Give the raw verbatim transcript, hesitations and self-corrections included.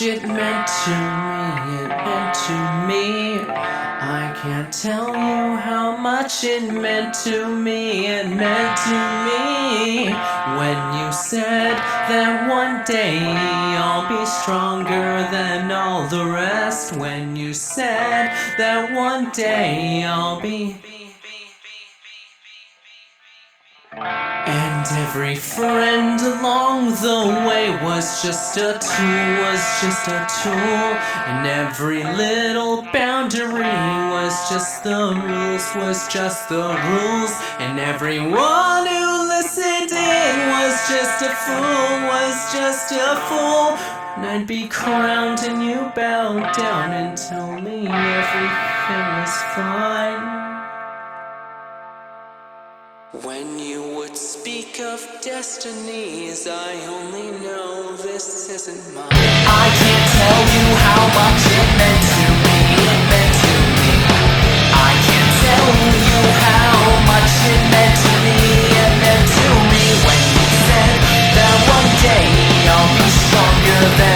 it meant to me, it meant to me. I can't tell you how much it meant to me, it meant to me. When you said that one day I'll be stronger than all the rest. When you said that one day I'll be. And every friend along the way was just a tool, was just a tool. And every little boundary was just the rules, was just the rules. And everyone who listened in was just a fool, was just a fool. And I'd be crowned and you bowed down and tell me everything was fine. When you would speak of destinies, I only know this isn't mine. I can't tell you how much it meant to me, it meant to me. I can't tell you how much it meant to me, it meant to me. When you said that one day I'll be stronger than